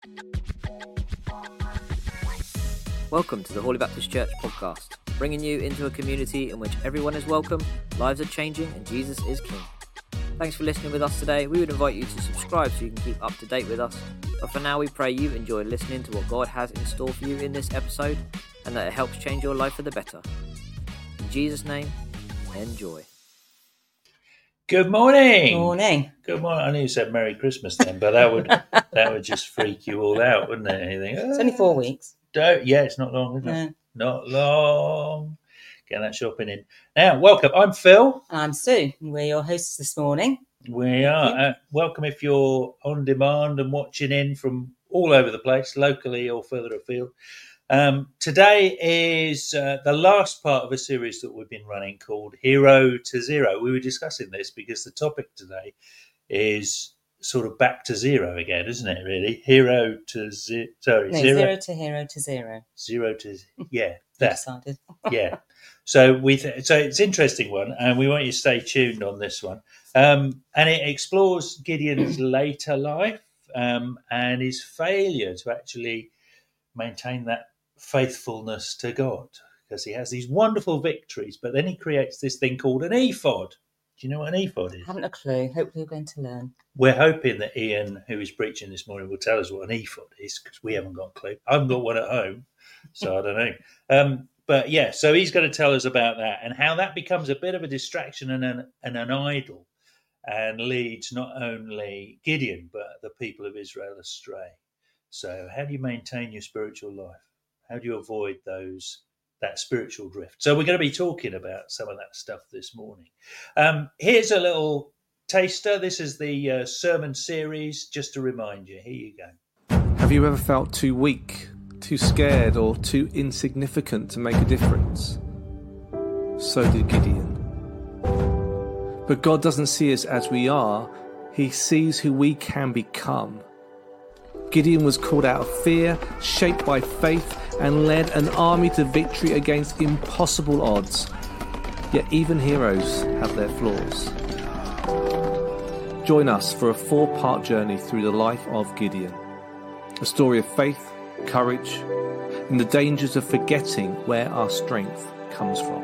Welcome to the Holy Baptist Church podcast, bringing you into a community in which everyone is welcome, lives are changing, and Jesus is King. Thanks for listening with us today. We would invite you to subscribe so you can keep up to date with us. But for now, we pray you enjoy listening to what God has in store for you in this episode, and that it helps change your life for the better. In Jesus' name, enjoy. Good morning. Morning. Good morning. I knew you said Merry Christmas then, but that would just freak you all out, wouldn't it? Anything? It's only 4 weeks. Yeah, it's not long, is it? No. Not long. Get that shopping in. Now, welcome. I'm Phil. I'm Sue. We're your hosts this morning. We are. Welcome if you're on demand and watching in from all over the place, locally or further afield. Today is the last part of a series that we've been running called Hero to Zero. We were discussing this because the topic today is sort of back to zero again, isn't it, really? Zero to hero to zero. Zero to, yeah. That. Decided. Yeah. So so it's an interesting one, and we want you to stay tuned on this one. And it explores Gideon's later life and his failure to actually maintain that faithfulness to God, because he has these wonderful victories, but then he creates this thing called an ephod. Do you know what an ephod is? I haven't a clue. Hopefully we're going to learn. We're hoping that Ian, who is preaching this morning, will tell us what an ephod is, because we haven't got a clue. I haven't got one at home, so I don't know. But yeah, so he's going to tell us about that and how that becomes a bit of a distraction and an idol, and leads not only Gideon, but the people of Israel astray. So how do you maintain your spiritual life? How do you avoid that spiritual drift? So we're going to be talking about some of that stuff this morning. Here's a little taster. This is the sermon series, just to remind you. Here you go. Have you ever felt too weak, too scared, or too insignificant to make a difference? So did Gideon. But God doesn't see us as we are. He sees who we can become. Gideon was called out of fear, shaped by faith, and led an army to victory against impossible odds. Yet even heroes have their flaws. Join us for a 4-part journey through the life of Gideon. A story of faith, courage, and the dangers of forgetting where our strength comes from.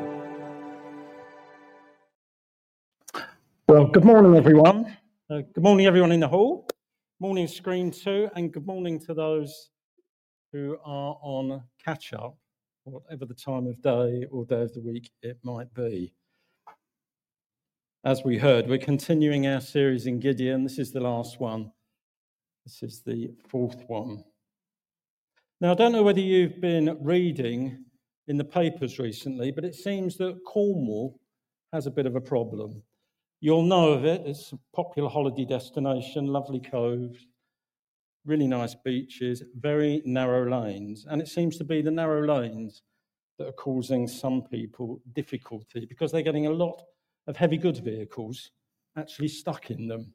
Well, good morning, everyone. Good morning, everyone in the hall. Morning, Screen 2, and good morning to those who are on catch-up, whatever the time of day or day of the week it might be. As we heard, we're continuing our series in Gideon. This is the last one. This is the 4th one. Now, I don't know whether you've been reading in the papers recently, but it seems that Cornwall has a bit of a problem. You'll know of it. It's a popular holiday destination, lovely coves, really nice beaches, very narrow lanes. And it seems to be the narrow lanes that are causing some people difficulty because they're getting a lot of heavy goods vehicles actually stuck in them.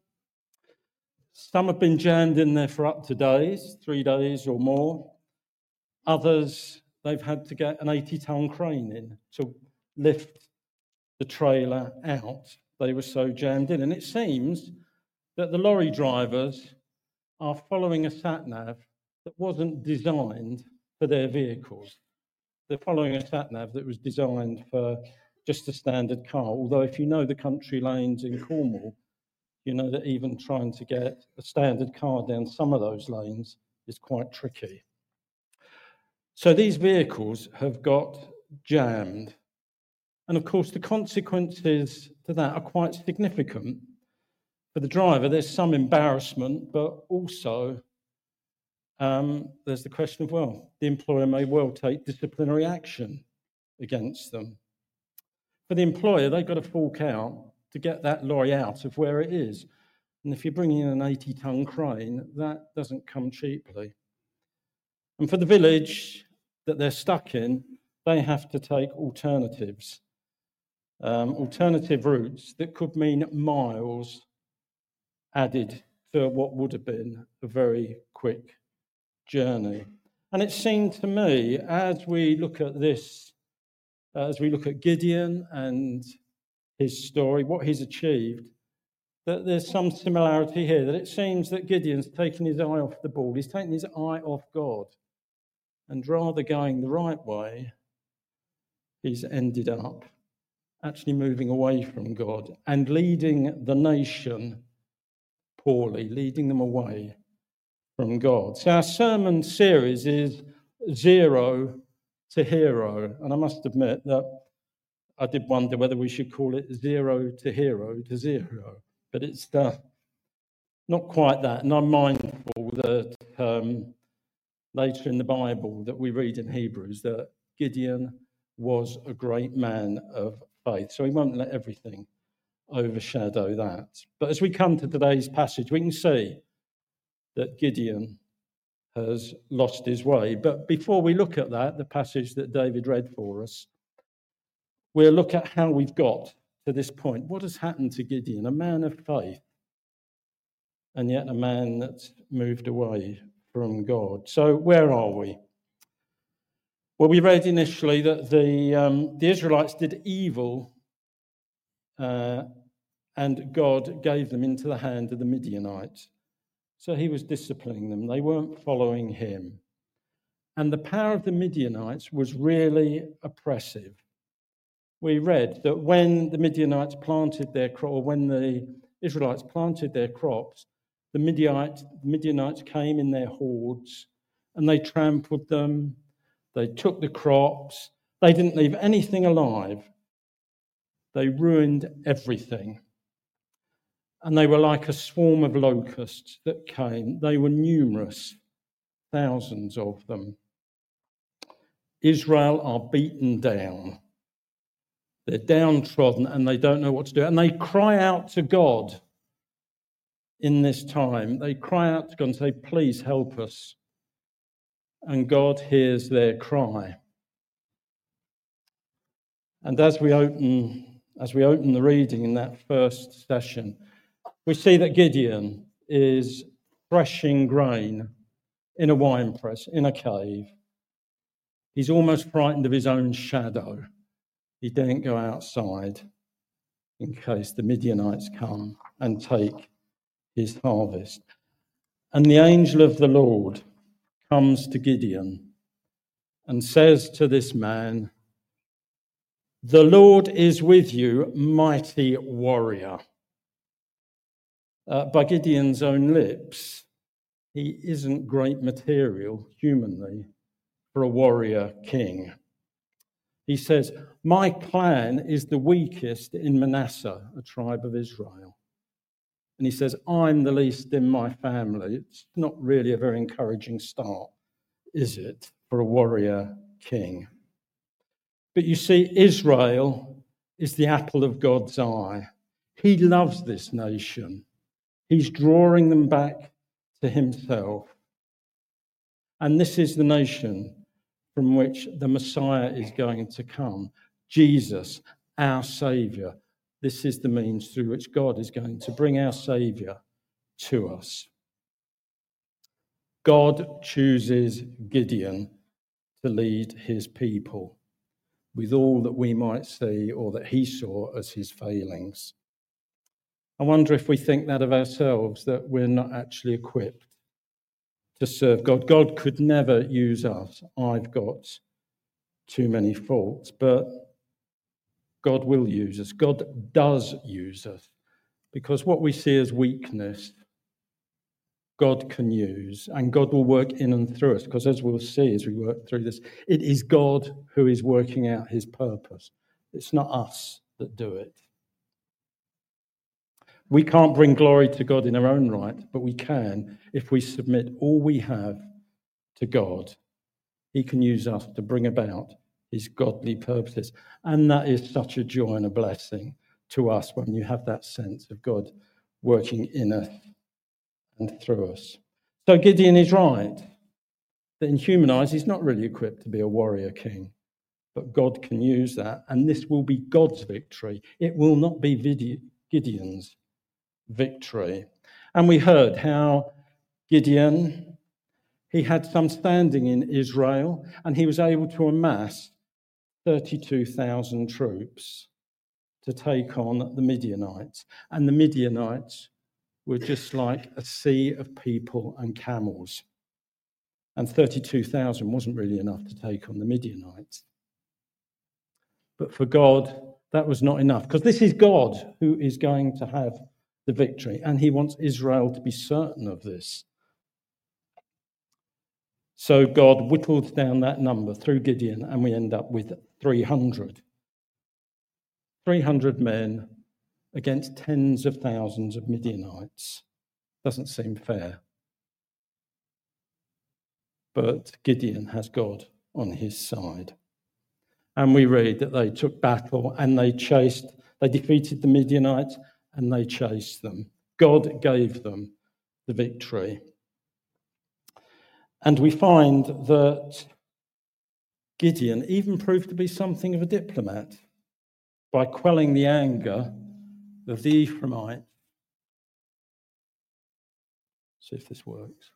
Some have been jammed in there for up to days, 3 days or more. Others, they've had to get an 80-ton crane in to lift the trailer out. They were so jammed in. And it seems that the lorry drivers are following a sat-nav that wasn't designed for their vehicles. They're following a sat-nav that was designed for just a standard car. Although if you know the country lanes in Cornwall, you know that even trying to get a standard car down some of those lanes is quite tricky. So these vehicles have got jammed. And of course, the consequences to that are quite significant. For the driver, there's some embarrassment, but also there's the question of, well, the employer may well take disciplinary action against them. For the employer, they've got to fork out to get that lorry out of where it is. And if you're bringing in an 80-ton crane, that doesn't come cheaply. And for the village that they're stuck in, they have to take alternatives. Alternative routes that could mean miles added to what would have been a very quick journey. And it seemed to me, as we look at this, as we look at Gideon and his story, what he's achieved, that there's some similarity here, that it seems that Gideon's taken his eye off the ball. He's taken his eye off God. And rather going the right way, he's ended up actually moving away from God and leading the nation poorly, leading them away from God. So our sermon series is Zero to Hero. And I must admit that I did wonder whether we should call it Zero to Hero to Zero. But it's not quite that. And I'm mindful that later in the Bible that we read in Hebrews that Gideon was a great man of faith. So he won't let everything overshadow that. But as we come to today's passage, we can see that Gideon has lost his way. But before we look at that, the passage that David read for us, we'll look at how we've got to this point. What has happened to Gideon, a man of faith, and yet a man that's moved away from God? So where are we? Well, we read initially that the Israelites did evil and God gave them into the hand of the Midianites. So he was disciplining them. They weren't following him. And the power of the Midianites was really oppressive. We read that when the Midianites planted their crop, or when the Israelites planted their crops, the Midianites came in their hordes and they trampled them. They took the crops. They didn't leave anything alive. They ruined everything. And they were like a swarm of locusts that came. They were numerous, thousands of them. Israel are beaten down. They're downtrodden and they don't know what to do. And they cry out to God in this time. They cry out to God and say, please help us. And God hears their cry. And as we open the reading in that first session, we see that Gideon is threshing grain in a wine press, in a cave. He's almost frightened of his own shadow. He daren't go outside in case the Midianites come and take his harvest. And the angel of the Lord comes to Gideon and says to this man, "The Lord is with you, mighty warrior." By Gideon's own lips, he isn't great material humanly for a warrior king. He says, "My clan is the weakest in Manasseh, a tribe of Israel." And he says, "I'm the least in my family." It's not really a very encouraging start, is it, for a warrior king? But you see, Israel is the apple of God's eye. He loves this nation. He's drawing them back to himself. And this is the nation from which the Messiah is going to come. Jesus, our Saviour. This is the means through which God is going to bring our Saviour to us. God chooses Gideon to lead his people with all that we might see or that he saw as his failings. I wonder if we think that of ourselves, that we're not actually equipped to serve God. God could never use us. I've got too many faults, but God will use us. God does use us, because what we see as weakness, God can use, and God will work in and through us, because as we'll see as we work through this, it is God who is working out his purpose. It's not us that do it. We can't bring glory to God in our own right, but we can if we submit all we have to God. He can use us to bring about his godly purposes. And that is such a joy and a blessing to us when you have that sense of God working in us and through us. So Gideon is right that in human eyes, he's not really equipped to be a warrior king, but God can use that. And this will be God's victory. It will not be Gideon's victory. And we heard how Gideon, he had some standing in Israel, and he was able to amass 32,000 troops. to take on the Midianites. And the Midianites were just like a sea of people and camels. And 32,000 wasn't really enough to take on the Midianites. But for God, that was not enough, because this is God who is going to have the victory, and he wants Israel to be certain of this. So God whittled down that number through Gideon, and we end up with 300. 300 men against tens of thousands of Midianites. Doesn't seem fair. But Gideon has God on his side. And we read that they took battle and they defeated the Midianites and they chased them. God gave them the victory. And we find that Gideon even proved to be something of a diplomat by quelling the anger of the Ephraimites. See if this works.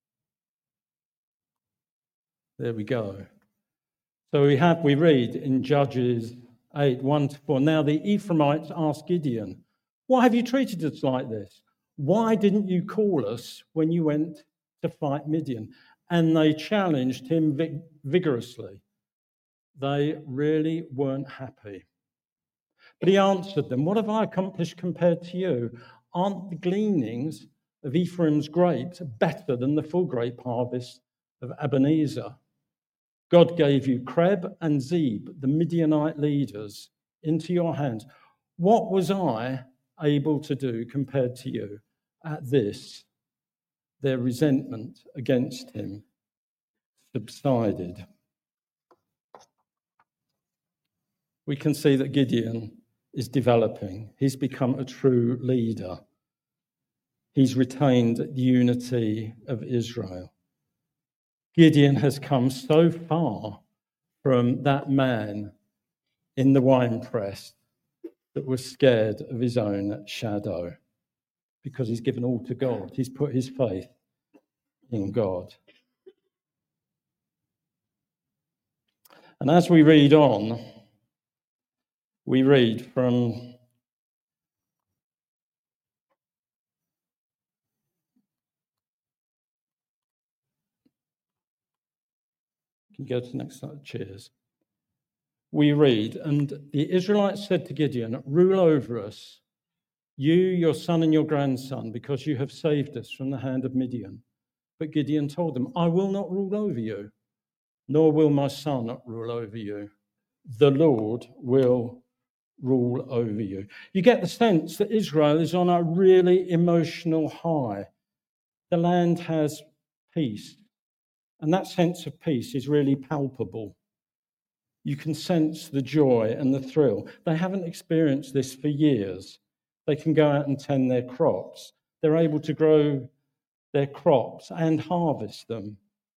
There we go. So we read in Judges 8, 1-4, now the Ephraimites asked Gideon, why have you treated us like this? Why didn't you call us when you went to fight Midian? And they challenged him vigorously. They really weren't happy. But he answered them, what have I accomplished compared to you? Aren't the gleanings of Ephraim's grapes better than the full grape harvest of Ebenezer? God gave you Creb and Zeb, the Midianite leaders, into your hands. What was I able to do compared to you? At this, their resentment against him subsided. We can see that Gideon is developing. He's become a true leader. He's retained the unity of Israel. Gideon has come so far from that man in the winepress that was scared of his own shadow, because he's given all to God. He's put his faith in God. And as we read on, we read from can you go to the next slide? Cheers. We read, and the Israelites said to Gideon, rule over us, you, your son and your grandson, because you have saved us from the hand of Midian. But Gideon told them, I will not rule over you, nor will my son rule over you. The Lord will rule over you. You get the sense that Israel is on a really emotional high. The land has peace, and that sense of peace is really palpable. You can sense the joy and the thrill. They haven't experienced this for years. They can go out and tend their crops. They're able to grow their crops and harvest them.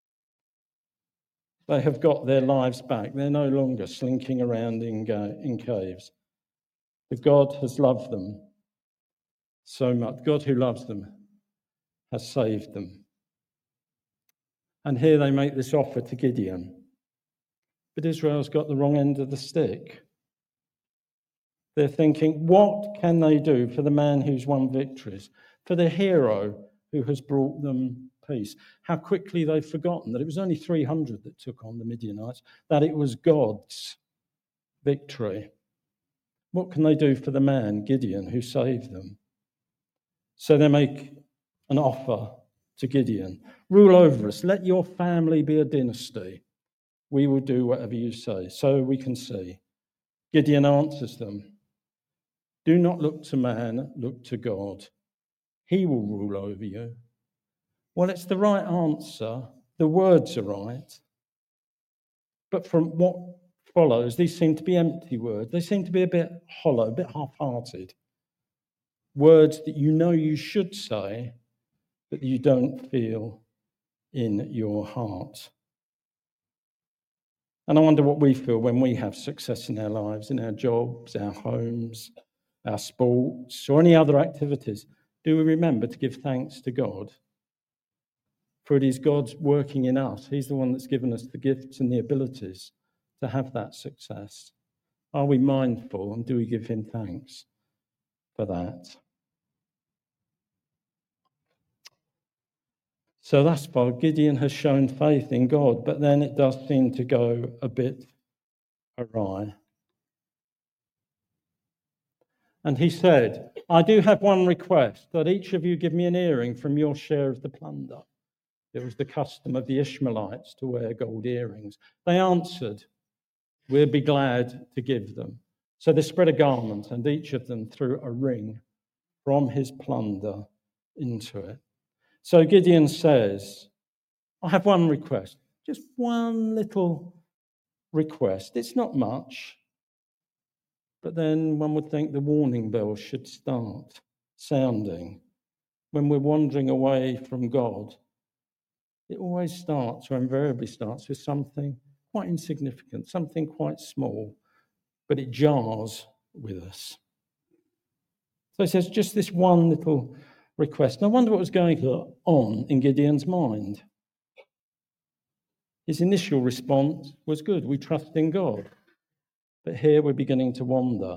They have got their lives back. They're no longer slinking around in caves. But God has loved them so much. God who loves them has saved them. And here they make this offer to Gideon. But Israel's got the wrong end of the stick. They're thinking, what can they do for the man who's won victories, for the hero who has brought them peace? How quickly they've forgotten that it was only 300 that took on the Midianites, that it was God's victory. What can they do for the man, Gideon, who saved them? So they make an offer to Gideon. Rule over us. Let your family be a dynasty. We will do whatever you say. So we can see. Gideon answers them. Do not look to man, look to God. He will rule over you. Well, it's the right answer. The words are right. But from what follows, these seem to be empty words. They seem to be a bit hollow, a bit half-hearted. Words that you know you should say, but you don't feel in your heart. And I wonder what we feel when we have success in our lives, in our jobs, our homes, our sports, or any other activities. Do we remember to give thanks to God? For it is God's working in us. He's the one that's given us the gifts and the abilities to have that success. Are we mindful and do we give him thanks for that? So thus far, Gideon has shown faith in God, but then it does seem to go a bit awry. And he said, I do have one request, that each of you give me an earring from your share of the plunder. It was the custom of the Ishmaelites to wear gold earrings. They answered, we'll be glad to give them. So they spread a garment, and each of them threw a ring from his plunder into it. So Gideon says, I have one request, just one little request. It's not much, but then one would think the warning bells should start sounding. When we're wandering away from God, it always starts, or invariably starts, with something quite insignificant, something quite small, but it jars with us. So he says, just this one little request. And I wonder what was going on in Gideon's mind. His initial response was good. We trust in God. But here we're beginning to wander.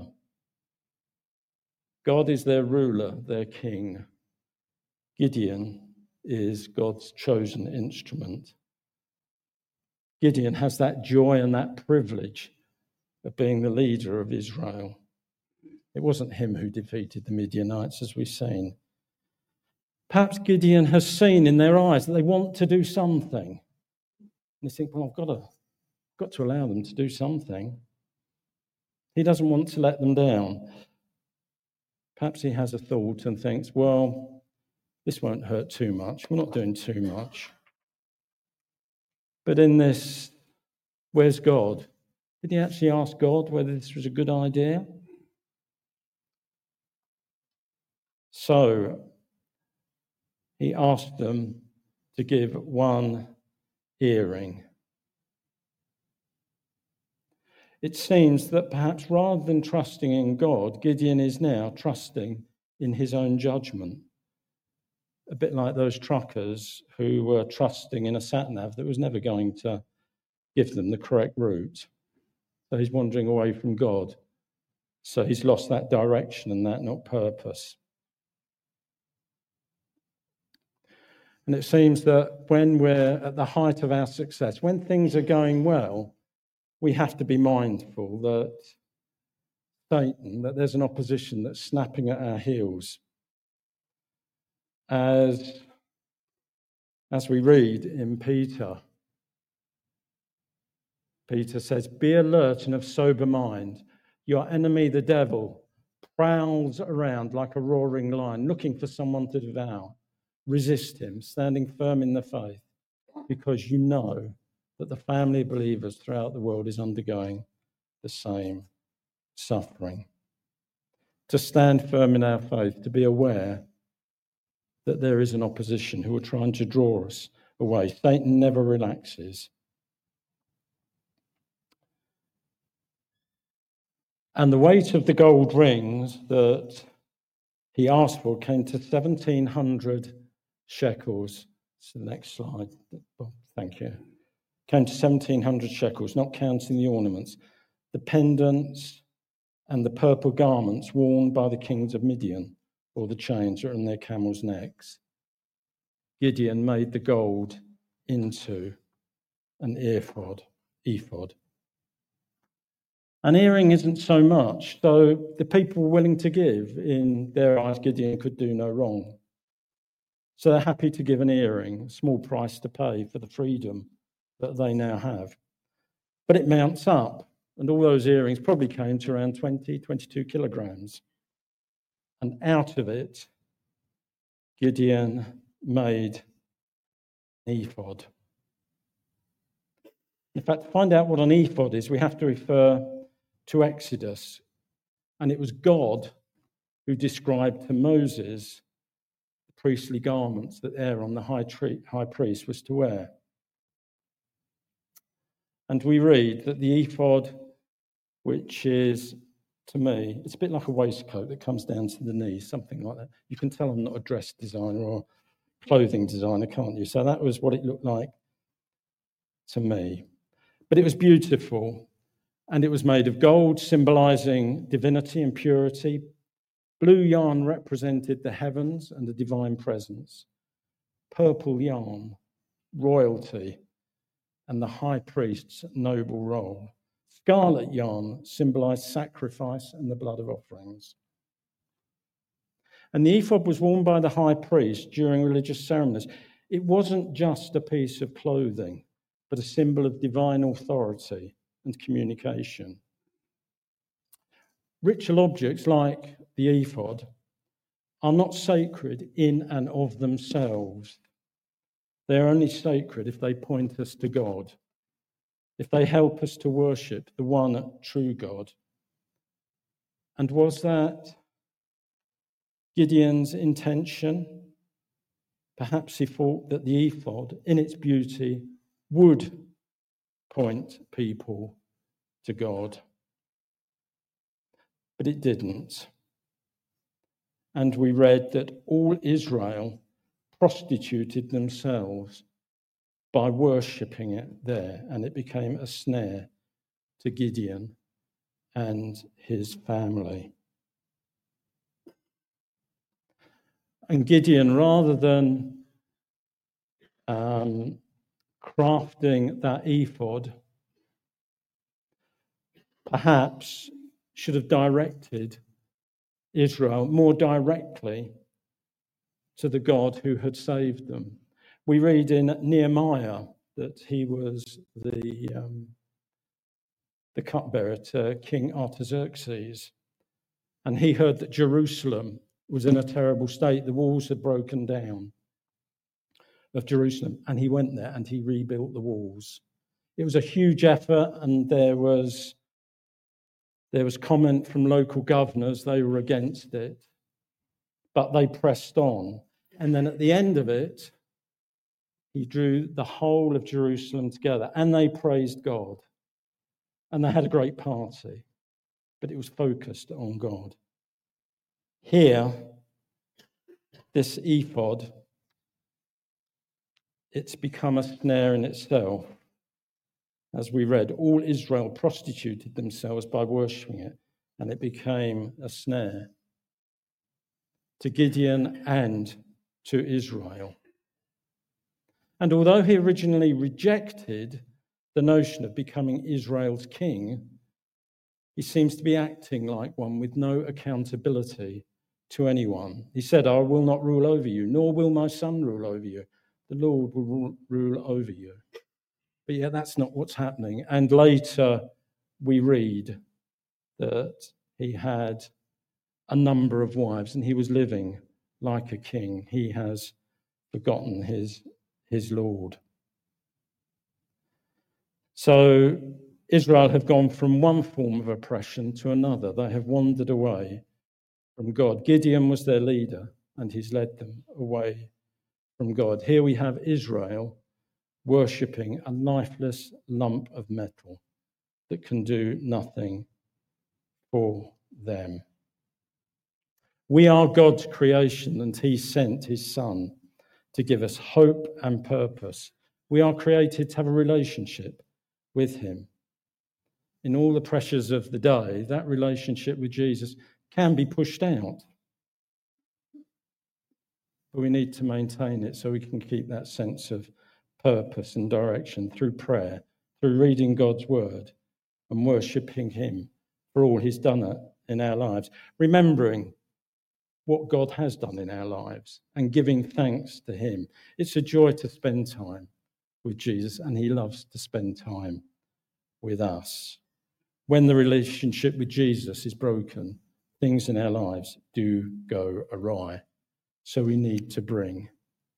God is their ruler, their king. Gideon is God's chosen instrument. Gideon has that joy and that privilege of being the leader of Israel. It wasn't him who defeated the Midianites, as we've seen. Perhaps Gideon has seen in their eyes that they want to do something. And they think, well, I've got to allow them to do something. He doesn't want to let them down. Perhaps he has a thought and thinks, well, this won't hurt too much. We're not doing too much. But in this, where's God? Did he actually ask God whether this was a good idea? So he asked them to give one earring. It seems that perhaps rather than trusting in God, Gideon is now trusting in his own judgment. A bit like those truckers who were trusting in a sat-nav that was never going to give them the correct route. So he's wandering away from God. So he's lost that direction and that not purpose. And it seems that when we're at the height of our success, when things are going well, we have to be mindful that Satan, that there's an opposition that's snapping at our heels. As we read in Peter says, be alert and of sober mind. Your enemy, the devil, prowls around like a roaring lion, looking for someone to devour. Resist him, standing firm in the faith, because you know that the family of believers throughout the world is undergoing the same suffering. To stand firm in our faith, to be aware that there is an opposition who are trying to draw us away. Satan never relaxes. And the weight of the gold rings that he asked for came to 1,700 shekels. So the next slide. Oh, thank you. Came to 1,700 shekels, not counting the ornaments, the pendants and the purple garments worn by the kings of Midian, or the chains that are on their camels' necks. Gideon made the gold into an ephod. An earring isn't so much, so the people were willing to give. In their eyes, Gideon could do no wrong. So they're happy to give an earring, a small price to pay for the freedom that they now have. But it mounts up, and all those earrings probably came to around 22 kilograms. And out of it, Gideon made an ephod. In fact, to find out what an ephod is, we have to refer to Exodus. And it was God who described to Moses the priestly garments that Aaron, the high priest, was to wear. And we read that the ephod, which is, to me, it's a bit like a waistcoat that comes down to the knees, something like that. You can tell I'm not a dress designer or clothing designer, can't you? So that was what it looked like to me. But it was beautiful. And it was made of gold, symbolizing divinity and purity. Blue yarn represented the heavens and the divine presence. Purple yarn, royalty, and the high priest's noble role. Scarlet yarn symbolized sacrifice and the blood of offerings. And the ephod was worn by the high priest during religious ceremonies. It wasn't just a piece of clothing, but a symbol of divine authority and communication. Ritual objects like the ephod are not sacred in and of themselves. They're only sacred if they point us to God, if they help us to worship the one true God. And was that Gideon's intention? Perhaps he thought that the ephod, in its beauty, would point people to God. But it didn't. And we read that all Israel prostituted themselves by worshipping it there, and it became a snare to Gideon and his family. And Gideon, rather than crafting that ephod, perhaps should have directed Israel more directly to the God who had saved them. We read in Nehemiah that he was the cupbearer to King Artaxerxes, and he heard that Jerusalem was in a terrible state. The walls had broken down of Jerusalem, and he went there and he rebuilt the walls. It was a huge effort, and there was comment from local governors. They were against it, but they pressed on. And then at the end of it, he drew the whole of Jerusalem together, and they praised God. And they had a great party, but it was focused on God. Here, this ephod, it's become a snare in itself. As we read, all Israel prostituted themselves by worshipping it, and it became a snare to Gideon and to Israel. And although he originally rejected the notion of becoming Israel's king, he seems to be acting like one with no accountability to anyone. He said, I will not rule over you, nor will my son rule over you. The Lord will rule over you. But yeah, that's not what's happening. And later we read that he had a number of wives and he was living like a king. He has forgotten his Lord. So Israel have gone from one form of oppression to another. They have wandered away from God. Gideon was their leader, and he's led them away from God. Here we have Israel worshipping a lifeless lump of metal that can do nothing for them. We are God's creation, and he sent his Son to give us hope and purpose. We are created to have a relationship with him. In all the pressures of the day, that relationship with Jesus can be pushed out. But we need to maintain it so we can keep that sense of purpose and direction through prayer, through reading God's word and worshipping him for all he's done in our lives, remembering what God has done in our lives and giving thanks to him. It's a joy to spend time with Jesus, and he loves to spend time with us. When the relationship with Jesus is broken, things in our lives do go awry. So we need to bring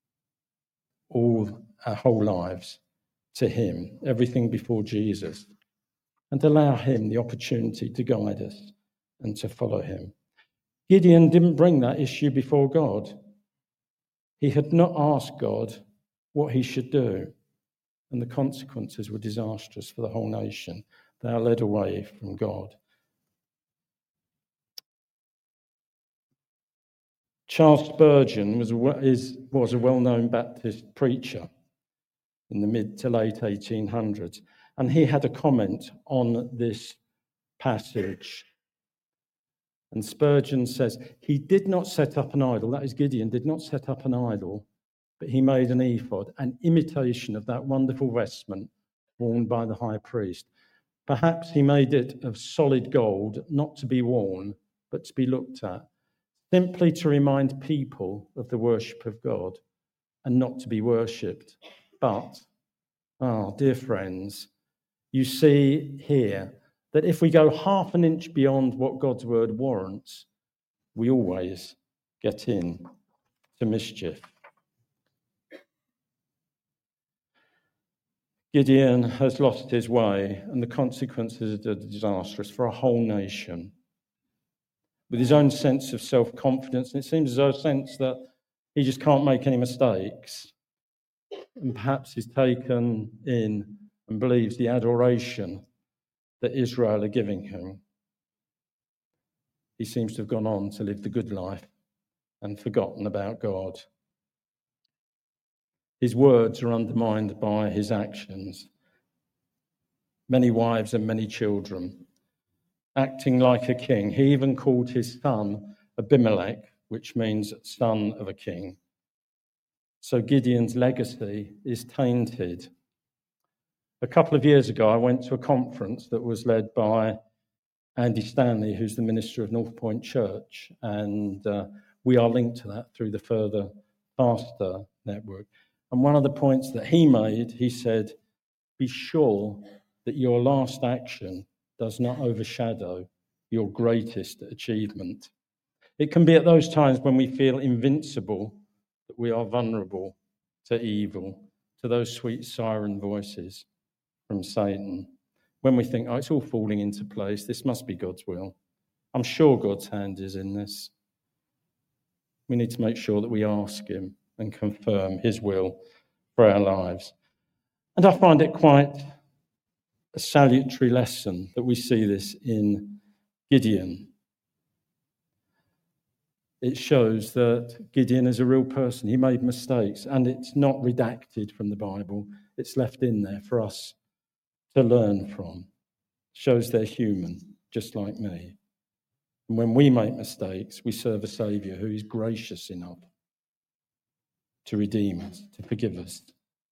all our whole lives to him, everything before Jesus, and allow him the opportunity to guide us and to follow him. Gideon didn't bring that issue before God. He had not asked God what he should do, and the consequences were disastrous for the whole nation. They are led away from God. Charles Spurgeon was a well-known Baptist preacher in the mid to late 1800s, And he had a comment on this passage. And Spurgeon says, he did not set up an idol, that is Gideon, did not set up an idol, but he made an ephod, an imitation of that wonderful vestment worn by the high priest. Perhaps he made it of solid gold, not to be worn, but to be looked at, simply to remind people of the worship of God and not to be worshipped. But, dear friends, you see here that if we go half an inch beyond what God's word warrants, we always get in to mischief. Gideon has lost his way, and the consequences are disastrous for a whole nation. With his own sense of self-confidence, and it seems as though a sense that he just can't make any mistakes, and perhaps he's taken in and believes the adoration that Israel are giving him. He seems to have gone on to live the good life and forgotten about God. His words are undermined by his actions. Many wives and many children, acting like a king. He even called his son Abimelech, which means son of a king. So Gideon's legacy is tainted. A couple of years ago, I went to a conference that was led by Andy Stanley, who's the minister of North Point Church, and we are linked to that through the Further Faster network. And one of the points that he made, he said, be sure that your last action does not overshadow your greatest achievement. It can be at those times when we feel invincible that we are vulnerable to evil, to those sweet siren voices from Satan. When we think, it's all falling into place, this must be God's will. I'm sure God's hand is in this. We need to make sure that we ask him and confirm his will for our lives. And I find it quite a salutary lesson that we see this in Gideon. It shows that Gideon is a real person. He made mistakes, and it's not redacted from the Bible. It's left in there for us to learn from. It shows they're human, just like me. And when we make mistakes, we serve a Saviour who is gracious enough to redeem us, to forgive us.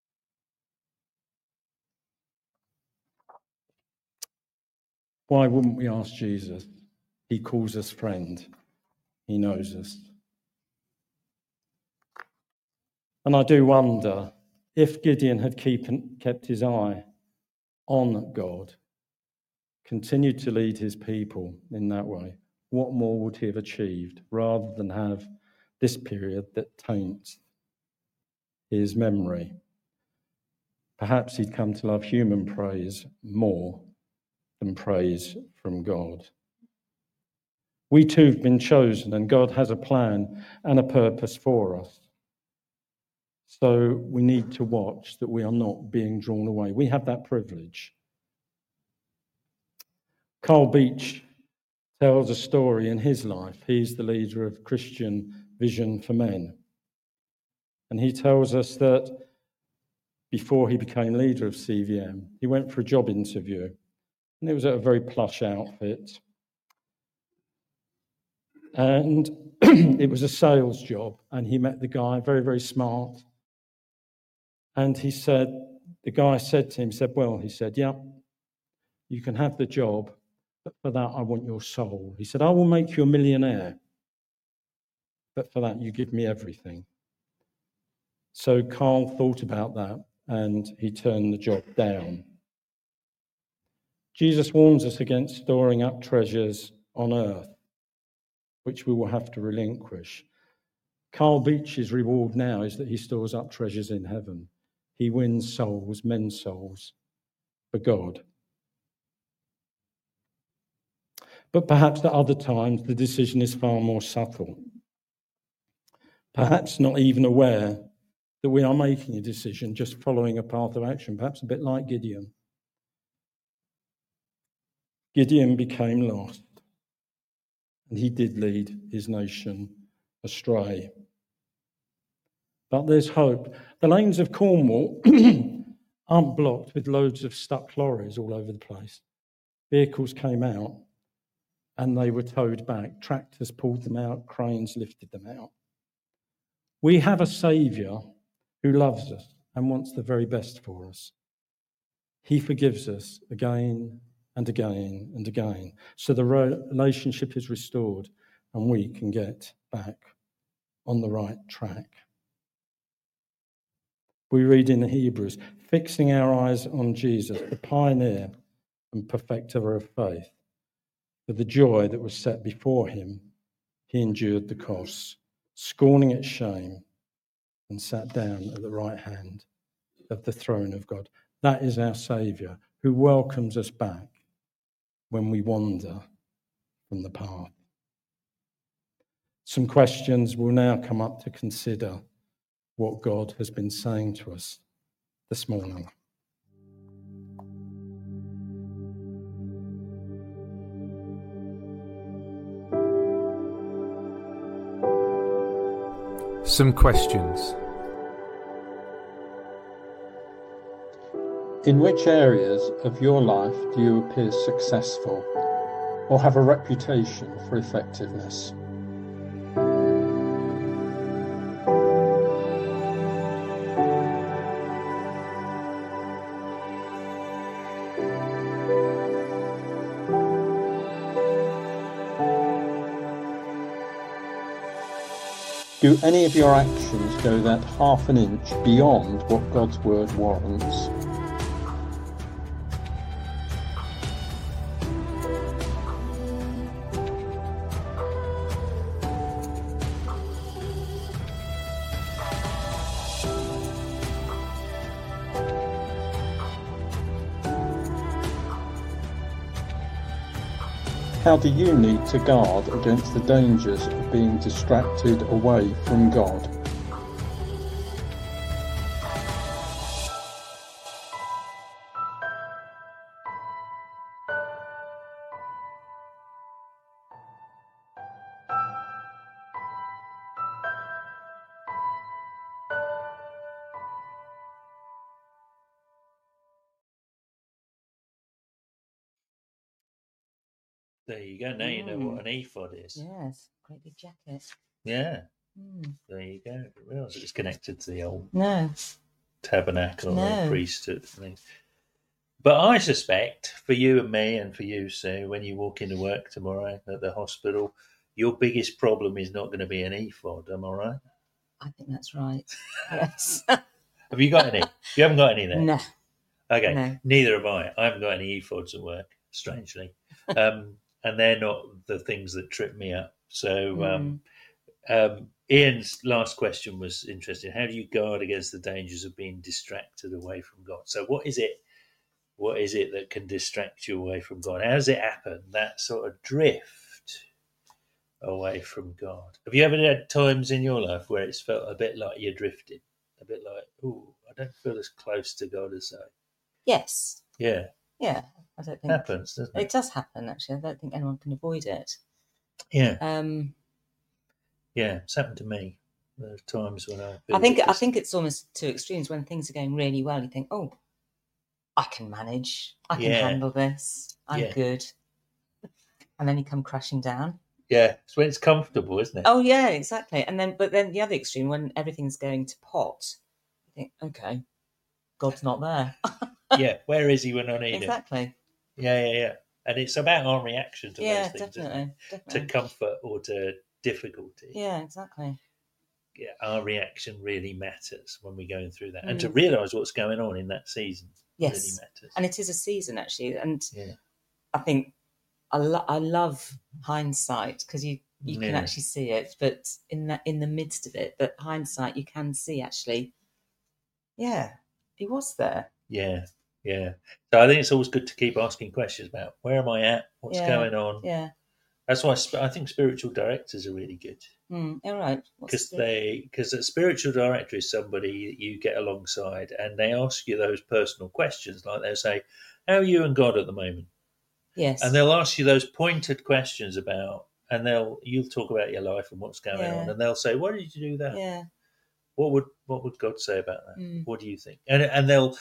Why wouldn't we ask Jesus? He calls us friend. He knows us. And I do wonder if Gideon had kept his eye on God, continued to lead his people in that way, what more would he have achieved rather than have this period that taints his memory? Perhaps he'd come to love human praise more than praise from God. We too have been chosen, and God has a plan and a purpose for us. So we need to watch that we are not being drawn away. We have that privilege. Carl Beach tells a story in his life. He's the leader of Christian Vision for Men. And he tells us that before he became leader of CVM, he went for a job interview. And it was at a very plush outfit. And it was a sales job. And he met the guy, very, very smart. And the guy said to him, yeah, you can have the job, but for that I want your soul. He said, I will make you a millionaire, but for that you give me everything. So Carl thought about that and he turned the job down. Jesus warns us against storing up treasures on earth, which we will have to relinquish. Carl Beach's reward now is that he stores up treasures in heaven. He wins souls, men's souls, for God. But perhaps at other times the decision is far more subtle. Perhaps not even aware that we are making a decision, just following a path of action, perhaps a bit like Gideon. Gideon became lost, and he did lead his nation astray. But there's hope. The lanes of Cornwall unblocked with loads of stuck lorries all over the place. Vehicles came out and they were towed back. Tractors pulled them out, cranes lifted them out. We have a Saviour who loves us and wants the very best for us. He forgives us again and again and again. So the relationship is restored and we can get back on the right track. We read in the Hebrews, fixing our eyes on Jesus, the pioneer and perfecter of faith. For the joy that was set before him, he endured the cross, scorning its shame, and sat down at the right hand of the throne of God. That is our Saviour, who welcomes us back when we wander from the path. Some questions will now come up to consider what God has been saying to us this morning. Some questions. In which areas of your life do you appear successful or have a reputation for effectiveness? Do any of your actions go that half an inch beyond what God's word warrants? How do you need to guard against the dangers of being distracted away from God? There you go. Now you know what an ephod is. Yes, great big jacket. Yeah. There you go. I didn't realise it was connected to the old No. tabernacle No. or priesthood thing. But I suspect for you and me and for you, Sue, when you walk into work tomorrow at the hospital, your biggest problem is not going to be an ephod. Am I right? I think that's right. Yes. Have you got any? You haven't got any there? No. Okay. No. Neither have I. I haven't got any ephods at work, strangely. And they're not the things that trip me up. So Ian's last question was interesting. How do you guard against the dangers of being distracted away from God? So what is it that can distract you away from God? How does it happen, that sort of drift away from God? Have you ever had times in your life where it's felt a bit like you're drifting? A bit like, oh, I don't feel as close to God as I. Yes. Yeah. Yeah. I don't think Happens, doesn't it? It does happen, actually. I don't think anyone can avoid it. Yeah. Yeah, it's happened to me. There are times when I think it's almost two extremes. When things are going really well, you think, oh, I can manage. I can handle this. I'm good. And then you come crashing down. Yeah, it's when it's comfortable, isn't it? Oh, yeah, exactly. But then the other extreme, when everything's going to pot, you think, okay, God's not there. Yeah, where is he when I need him? Exactly. Yeah. And it's about our reaction to those things, definitely. to comfort or to difficulty. Yeah, exactly. Yeah, our reaction really matters when we're going through that. And to realise what's going on in that season really matters. And it is a season, actually. And I think I love hindsight because you can actually see it, but in the midst of it, but hindsight, you can see actually, he was there. Yeah. So I think it's always good to keep asking questions about where am I at, what's going on. Yeah. That's why I think spiritual directors are really good. All right. Because a spiritual director is somebody that you get alongside, and they ask you those personal questions, like they'll say, "How are you and God at the moment?" Yes. And they'll ask you those pointed questions about, and you'll talk about your life and what's going on, and they'll say, "Why did you do that? Yeah. What would God say about that? What do you think?" And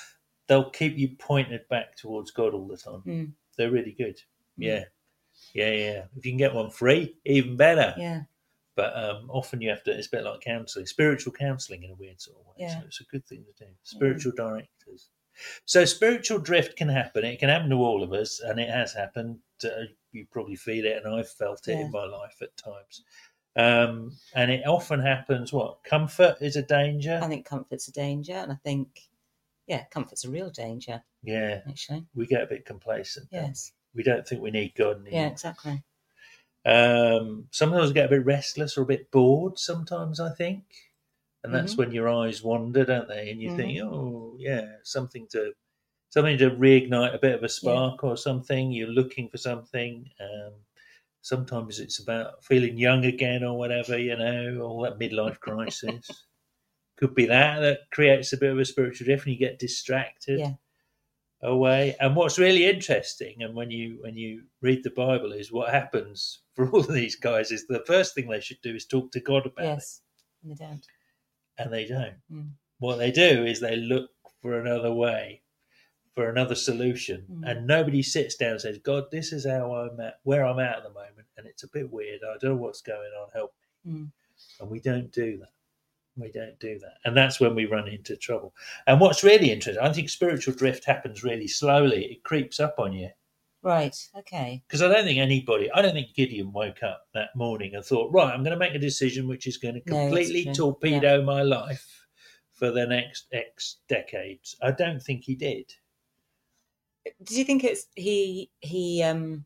they'll keep you pointed back towards God all the time. They're really good. Yeah. If you can get one free, even better. Yeah. But often you have to, it's a bit like counselling, spiritual counselling in a weird sort of way. Yeah. So it's a good thing to do. Spiritual directors. So spiritual drift can happen. It can happen to all of us, and it has happened. You probably feel it, and I've felt it in my life at times. And it often happens, comfort is a danger? I think comfort's a danger, and I think, comfort's a real danger. Yeah. Actually. We get a bit complacent. Yes. We don't think we need God anymore. Yeah, exactly. Sometimes we get a bit restless or a bit bored sometimes, I think. And that's when your eyes wander, don't they? And you think, something to reignite a bit of a spark or something. You're looking for something. Sometimes it's about feeling young again or whatever, all that midlife crisis. Could be that creates a bit of a spiritual drift and you get distracted away. And what's really interesting, and when you read the Bible, is what happens for all of these guys is the first thing they should do is talk to God about it. Yes, and they don't. And they don't. What they do is they look for another way, for another solution. And nobody sits down and says, God, this is where I'm at the moment, and it's a bit weird. I don't know what's going on. Help me. And we don't do that. We don't do that. And that's when we run into trouble. And what's really interesting, I think spiritual drift happens really slowly. It creeps up on you. Right, okay. Because I don't think Gideon woke up that morning and thought, right, I'm going to make a decision which is going to completely torpedo my life for the next X decades. I don't think he did. Did you think it's he I'm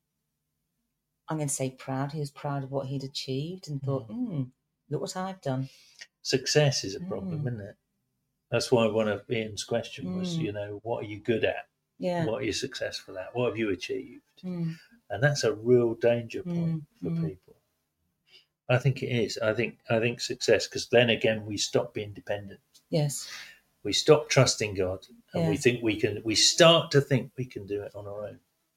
going to say proud. He was proud of what he'd achieved and thought, look what I've done. Success is a problem, isn't it? That's why one of Ian's questions was, what are you good at? Yeah. What are you successful at? What have you achieved? And that's a real danger point for people. I think it is. I think success, because then again we stop being dependent. Yes. We stop trusting God, and we think we start to think we can do it on our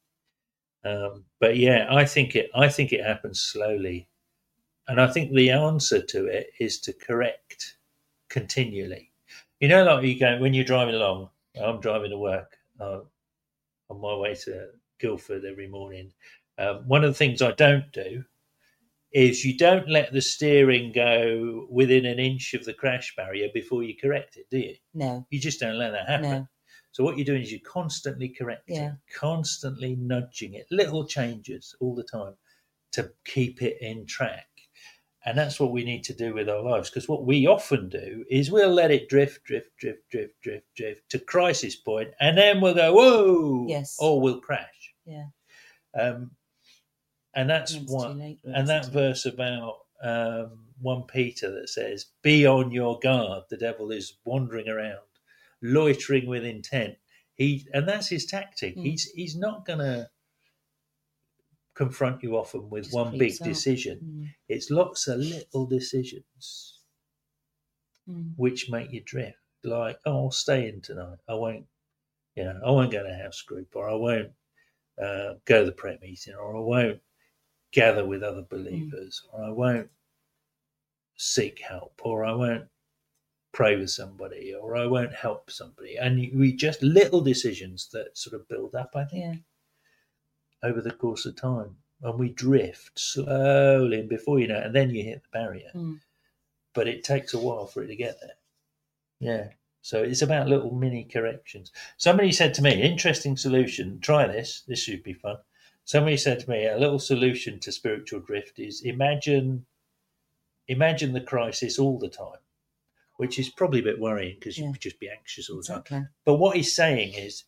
own. But I think it happens slowly. And I think the answer to it is to correct continually. Like you go when you're driving along. I'm driving to work on my way to Guildford every morning. One of the things I don't do is you don't let the steering go within an inch of the crash barrier before you correct it, do you? No. You just don't let that happen. No. So what you're doing is you're constantly correcting it, constantly nudging it, little changes all the time to keep it in track. And that's what we need to do with our lives, because what we often do is we'll let it drift to crisis point, and then we'll go, whoa, or we'll crash. Yeah. And that's one. And that verse about 1 Peter that says, "Be on your guard. The devil is wandering around, loitering with intent." And that's his tactic. He's not going to confront you often with one big decision. It's lots of little decisions which make you drift. Like, I'll stay in tonight. I won't go to house group, or I won't go to the prayer meeting, or I won't gather with other believers, or I won't seek help, or I won't pray with somebody, or I won't help somebody. And we just little decisions that sort of build up, I think, over the course of time. And we drift slowly, and before you know it, and then you hit the barrier. But it takes a while for it to get there. Yeah. So it's about little mini corrections. Somebody said to me, interesting solution, try this should be fun. Somebody said to me, a little solution to spiritual drift is imagine the crisis all the time, which is probably a bit worrying because you would just be anxious all the time. But what he's saying is,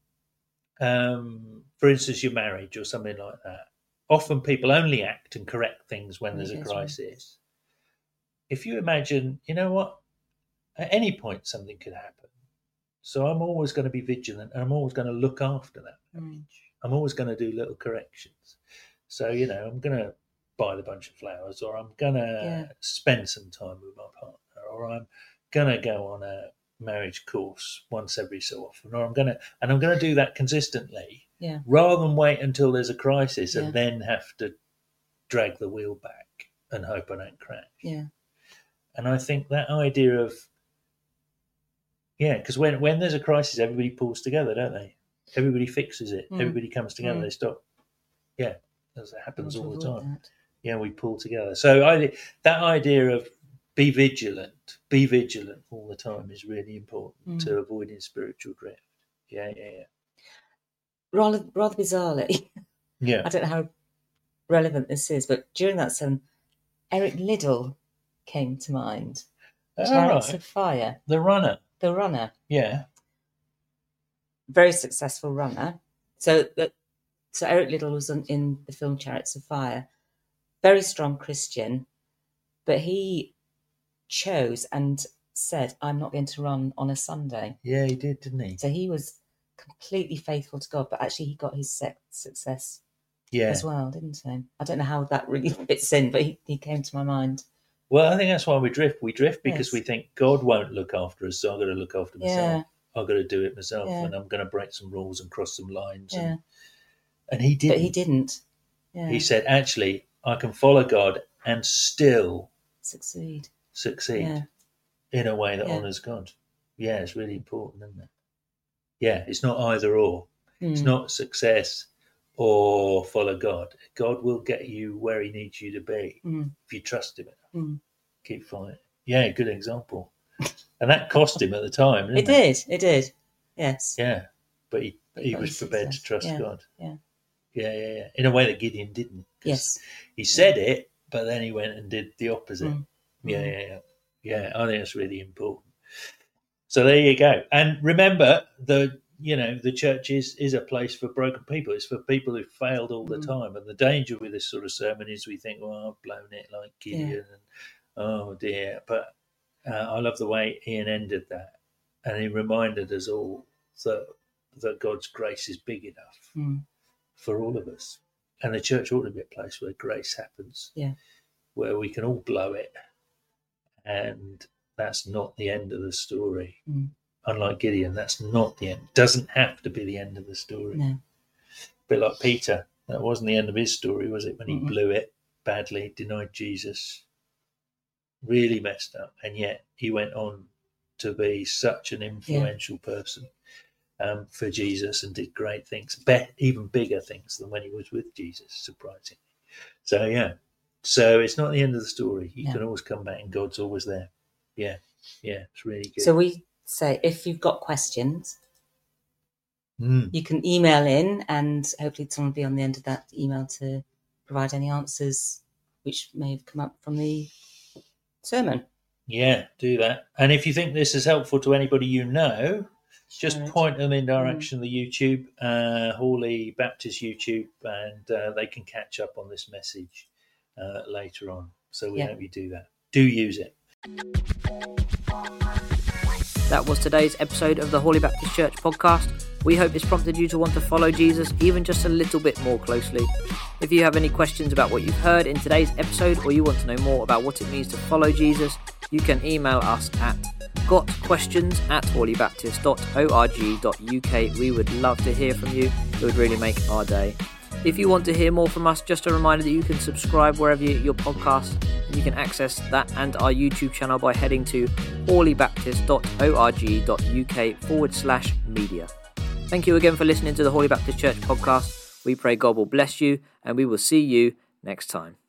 for instance, your marriage or something like that, often people only act and correct things when there's a crisis. If you imagine, you know what, at any point something could happen. So I'm always going to be vigilant, and I'm always going to look after that marriage. I'm always going to do little corrections. So, I'm going to buy the bunch of flowers, or I'm going to spend some time with my partner, or I'm going to go on a marriage course once every so often, or I'm going to do that consistently, rather than wait until there's a crisis and then have to drag the wheel back and hope I don't crash. Yeah. And I think that idea of Yeah, because when there's a crisis, everybody pulls together, don't they? Everybody fixes it. Everybody comes together. They stop. Yeah, that happens all the time. That. Yeah, we pull together. So that idea of be vigilant all the time is really important to avoiding spiritual drift. Yeah. Rather bizarrely, Yeah. I don't know how relevant this is, but during that sermon, Eric Liddell came to mind. Chariots of Fire. The runner. The runner. Yeah. Very successful runner. So Eric Liddell was in the film Chariots of Fire. Very strong Christian, but he chose and said, I'm not going to run on a Sunday. Yeah, he did, didn't he? So he was completely faithful to God, but actually he got his success Yeah. as well, didn't he? I don't know how that really fits in, but he came to my mind. Well, I think that's why we drift. We drift because Yes. we think God won't look after us, so I've got to look after myself. Yeah. I've got to do it myself, Yeah. and I'm going to break some rules and cross some lines. Yeah. And he didn't. But he didn't. Yeah. He said, actually, I can follow God and still succeed in a way that Yeah. honours God. Yeah, it's really important, isn't it? Yeah, it's not either or. It's not success or follow God. God will get you where he needs you to be if you trust him enough. Keep fighting. Yeah, good example. And that cost him at the time, didn't it? It did. Yes. Yeah, but he got was his prepared to success. trust Yeah. God. Yeah. Yeah. In a way that Gideon didn't. 'Cause Yes. He said it, but then he went and did the opposite. Yeah. I think that's really important. So there you go. And remember, the church is a place for broken people. It's for people who failed all the time. And the danger with this sort of sermon is we think, well, I've blown it like Gideon. And, oh dear. But I love the way Ian ended that. And he reminded us all that God's grace is big enough for all of us. And the church ought to be a place where grace happens. Yeah. Where we can all blow it. And that's not the end of the story. Unlike Gideon, that's not the end. Doesn't have to be the end of the story. No. A bit like Peter, that wasn't the end of his story, was it? When he blew it badly, denied Jesus, really messed up, and yet he went on to be such an influential person for Jesus and did great things, even bigger things than when he was with Jesus, surprisingly. So it's not the end of the story. You can always come back and God's always there. Yeah, it's really good. So we say if you've got questions, you can email in, and hopefully someone will be on the end of that email to provide any answers which may have come up from the sermon. Yeah, do that. And if you think this is helpful to anybody you know, just point them in direction of the YouTube, Hawley Baptist YouTube, and they can catch up on this message later on. So we hope you do that. Do use it. That was today's episode of the Hawley Baptist Church podcast. We hope this prompted you to want to follow Jesus even just a little bit more closely. If you have any questions about what you've heard in today's episode, or you want to know more about what it means to follow Jesus, you can email us at gotquestions@hawleybaptist.org.uk. We would love to hear from you. It would really make our day. If you want to hear more from us, just a reminder that you can subscribe wherever you get your podcasts, and you can access that and our YouTube channel by heading to hawleybaptist.org.uk/media. Thank you again for listening to the Hawley Baptist Church podcast. We pray God will bless you, and we will see you next time.